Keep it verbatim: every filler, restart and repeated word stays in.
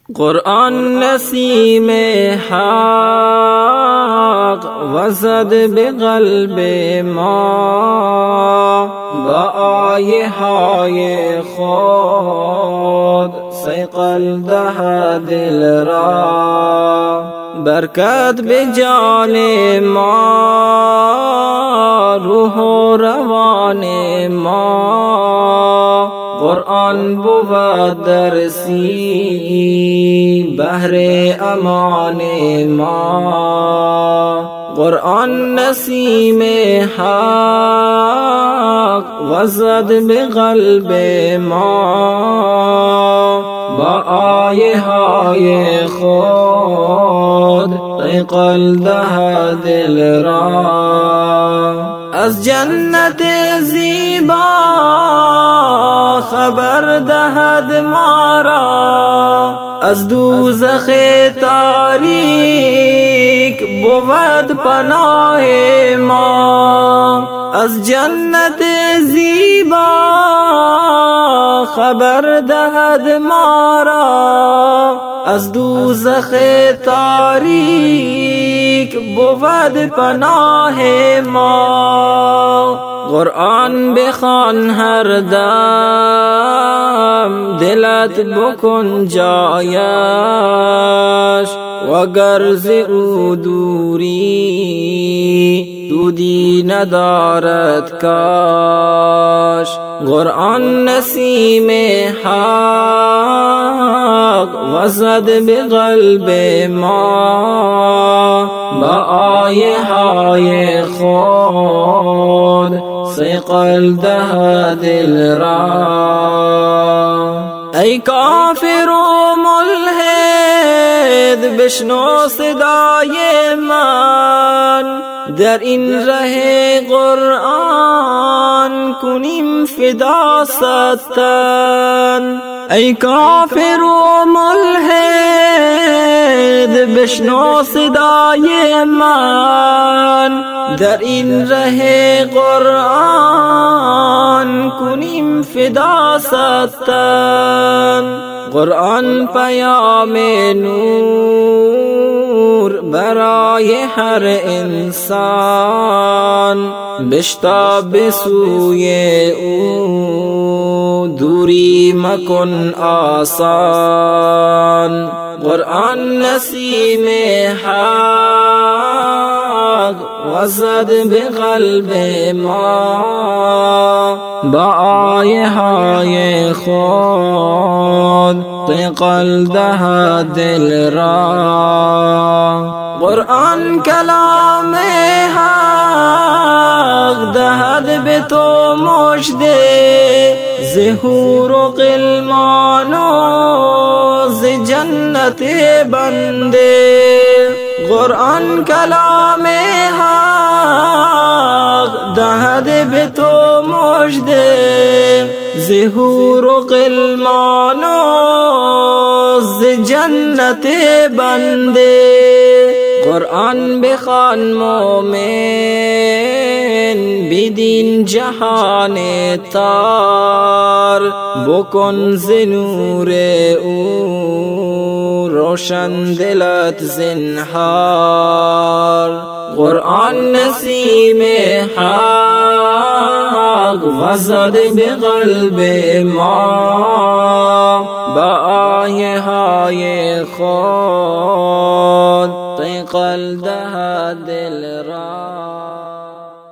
قرآن نسیم حق وزد به قلب ما، با آیه های خود صیقل دهد دل را. برکت به جان ما، روح و روان ما. قرآن بود درسی بهر امان ما. قرآن نسیم حق وزد به قلب ما، با آیه های خود صیقل دهد دل را. از جنت زیبا خبر دهد ما را، از دوزخ تاریک بود پناه ما. از جنت زیبا خبر دهد ما را، از دوزخ تاریک بود پناه ما. قرآن بخوان هر دم، دلت بکن جایش، وگر ز او دوری دودی ندارد کاش. قرآن نسیم حق وزد به قلب ما، با آیه های خود صیقل دهد دل را. ای کافر و ملحد بشنو صدای من، در این ره قرآن کنیم فدا ستن. ای کافر و ملحد بشنو صدای من، در این ره قرآن کنیم فدا ستن. قرآن پیام نور برای هر انسان، بشتاب به سوی او دوری مکن آسان. قرآن نسیم حق وزد به قلب ما، با آیه های خود صیقل دهد دل را. قرآن کلام حق دهد به تو مژده، ز حور و غلمان و ز جنت بنده. قرآن کلام حق دهد به تو مژده، ز حور و غلمان و ز جنت بنده. قرآن بخوان مومن بدین جهان تار، بکن ز نور او روشن دلت زنهار. قرآن نسیم حق وزد به قلب ما، با آیه های خود صیقل دهد دل را.